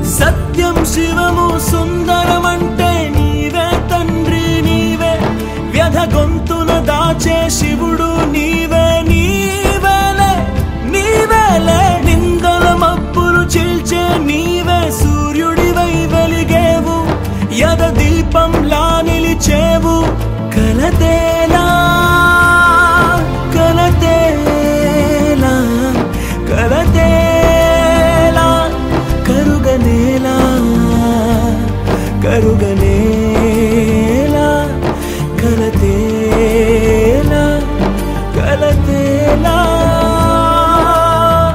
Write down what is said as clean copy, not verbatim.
సత్యం శివము సుందరమంటే నీవే తండ్రి నీవే, వ్యధ గొంతున దాచే శివుడు నీవే నీవేలే నీవేలే, నిందల మబ్బులు చీల్చే నీవే సూర్యుడివై వెలిగేవు, యద దీపంలా నిలిచేవు. కలతేలా కలతేలా కలతేలా కరుగనేలా కరుగనే